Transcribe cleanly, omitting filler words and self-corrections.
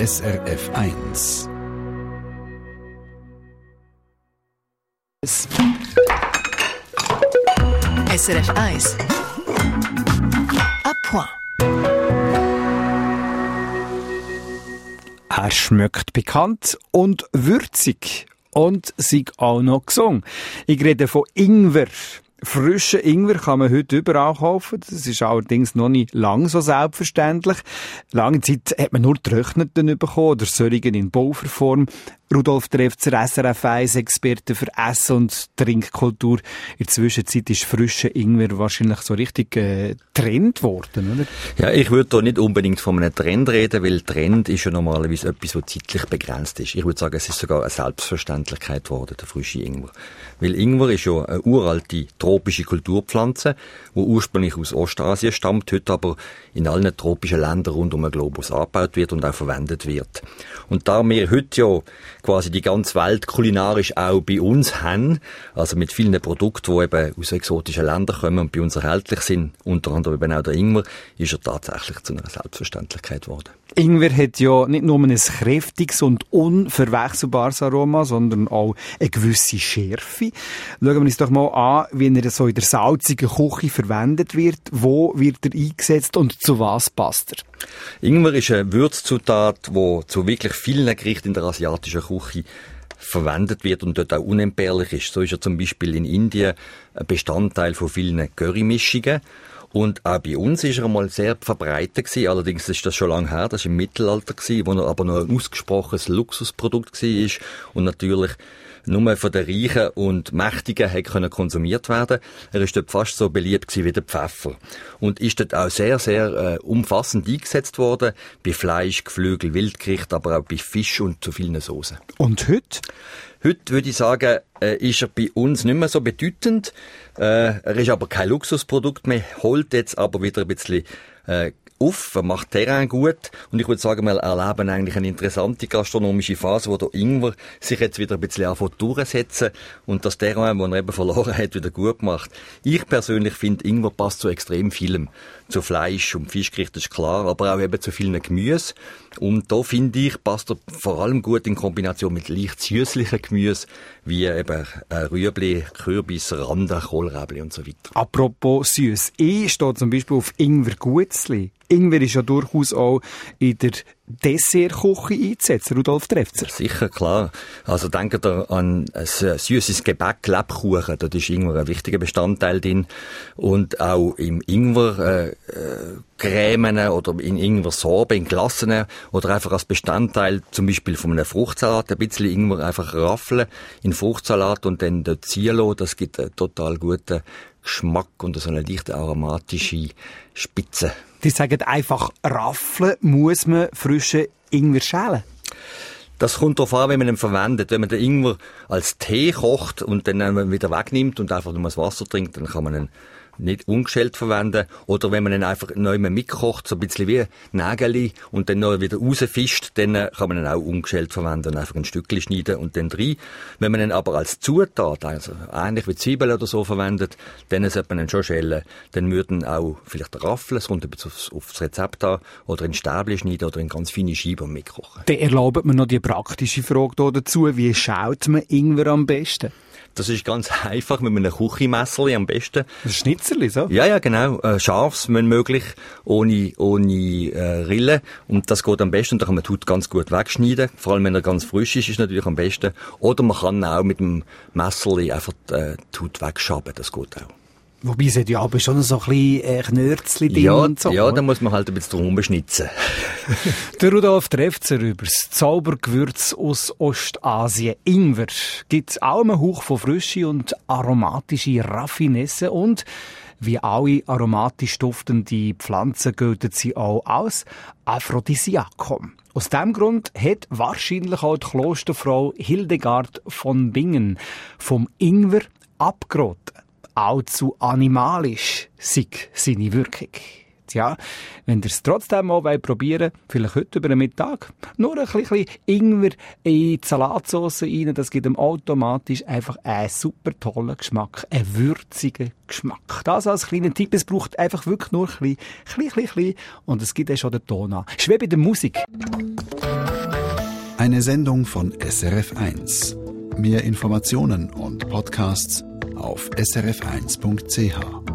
SRF 1. SRF 1. À point. Er schmeckt bekannt und würzig und sei auch noch gesund. Ich rede von Ingwer. Frischen Ingwer kann man heute überall kaufen. Das ist allerdings noch nicht lang so selbstverständlich. Lange Zeit hat man nur getrockneten bekommen oder solchen in Pulverform. Rudolf Trefzer, SRF 1 Experte für Essen- und Trinkkultur. In der Zwischenzeit ist frischer Ingwer wahrscheinlich so richtig Trend worden, oder? Ja, ich würde da nicht unbedingt von einem Trend reden, weil Trend ist ja normalerweise etwas, was zeitlich begrenzt ist. Ich würde sagen, es ist sogar eine Selbstverständlichkeit geworden, der frische Ingwer. Weil Ingwer ist ja eine uralte tropische Kulturpflanze, die ursprünglich aus Ostasien stammt, heute aber in allen tropischen Ländern rund um den Globus angebaut wird und auch verwendet wird. Und da wir heute ja quasi die ganze Welt kulinarisch auch bei uns haben, also mit vielen Produkten, die eben aus exotischen Ländern kommen und bei uns erhältlich sind, unter anderem eben auch der Ingwer, ist er tatsächlich zu einer Selbstverständlichkeit geworden. Ingwer hat ja nicht nur ein kräftiges und unverwechselbares Aroma, sondern auch eine gewisse Schärfe. Schauen wir uns doch mal an, wie er so in der salzigen Küche verwendet wird. Wo wird er eingesetzt und zu was passt er? Ingwer ist eine Würzzutat, die zu wirklich vielen Gerichten in der asiatischen Küche verwendet wird und dort auch unentbehrlich ist. So ist er zum Beispiel in Indien ein Bestandteil von vielen Currymischungen. Und auch bei uns ist er einmal sehr verbreitet gewesen. Allerdings ist das schon lange her. Das war im Mittelalter gewesen, wo er aber noch ein ausgesprochenes Luxusprodukt war und natürlich nur von den Reichen und Mächtigen hätte konsumiert werden. Er ist dort fast so beliebt gewesen wie der Pfeffer. Und ist dort auch sehr, sehr umfassend eingesetzt worden. Bei Fleisch, Geflügel, Wildgericht, aber auch bei Fisch und zu vielen Soßen. Und heute? Heute würde ich sagen, ist er bei uns nicht mehr so bedeutend. Er ist aber kein Luxusprodukt mehr, holt jetzt aber wieder ein bisschen auf, macht Terrain gut. Und ich würde sagen, wir erleben eigentlich eine interessante gastronomische Phase, wo der Ingwer sich jetzt wieder ein bisschen anfängt durchsetzen und das Terrain, das er eben verloren hat, wieder gut macht. Ich persönlich finde, Ingwer passt zu extrem vielem. Zu Fleisch und Fischgericht ist klar, aber auch eben zu vielen Gemüse. Und da finde ich, passt er vor allem gut in Kombination mit leicht süßlichen Gemüse, wie eben Rüebli, Kürbis, Rande, Kohlrabi und so weiter. Apropos süß. Ich stehe zum Beispiel auf Ingwer-Gutzli. Ingwer ist ja durchaus auch in der Dessertküche einzusetzen, Rudolf Trefzer. Sicher, klar. Also denkt ihr an ein süßes Gebäck, Lebkuchen, da ist Ingwer ein wichtiger Bestandteil drin. Und auch im Ingwer Cremen oder in Ingwer-Sorbe, in Glassen oder einfach als Bestandteil zum Beispiel von einem Fruchtsalat, ein bisschen Ingwer einfach raffeln in Fruchtsalat und dann dort ziehen lassen. Das gibt einen total guten Geschmack und so eine leichte aromatische Spitze. Die sagen einfach, raffeln muss man frischen Ingwer schälen. Das kommt darauf an, wie man ihn verwendet. Wenn man den Ingwer als Tee kocht und dann wieder wegnimmt und einfach nur das Wasser trinkt, dann kann man ihn nicht ungeschält verwenden. Oder wenn man ihn einfach neu mitkocht, so ein bisschen wie Nägeli und dann noch wieder rausfischt, dann kann man ihn auch ungeschält verwenden und einfach ein Stückchen schneiden und dann rein. Wenn man ihn aber als Zutat, also ähnlich wie Zwiebeln oder so verwendet, dann sollte man ihn schon schälen. Dann würden auch vielleicht raffeln, es kommt aufs Rezept an, oder in Stäbchen schneiden oder in ganz feine Scheiben mitkochen. Dann erlaubt mir noch die praktische Frage hier dazu. Wie schält man Ingwer am besten? Das ist ganz einfach mit einem Küchenmesserli am besten. Ein Schnitzerli, so? Ja, genau. Scharfes, wenn möglich, ohne Rille. Und das geht am besten. Da kann man die Haut ganz gut wegschneiden. Vor allem, wenn er ganz frisch ist, ist natürlich am besten. Oder man kann auch mit dem Messerli einfach die Haut wegschaben. Das geht auch. Wobei es hat ja aber schon so ein bisschen Knörzli drin ja, und so. Ja, da muss man halt ein bisschen drum beschnitzen. Der Rudolf Trefzer über das Zaubergewürz aus Ostasien, Ingwer. Gibt auch einen Hauch von Frische und aromatische Raffinesse und wie alle aromatisch duftende Pflanzen gelten sie auch als Aphrodisiakum. Aus diesem Grund hat wahrscheinlich auch die Klosterfrau Hildegard von Bingen vom Ingwer abgeraten. Allzu animalisch sei seine Wirkung. Tja, wenn ihr es trotzdem mal probieren wollt, vielleicht heute über den Mittag, nur ein bisschen Ingwer in die Salatsauce rein, das gibt ihm automatisch einfach einen super tollen Geschmack, einen würzigen Geschmack. Das als kleiner Tipp, es braucht einfach wirklich nur ein bisschen, und es gibt ja schon den Ton an. Ist wie bei der Musik. Eine Sendung von SRF1. Mehr Informationen und Podcasts auf srf1.ch.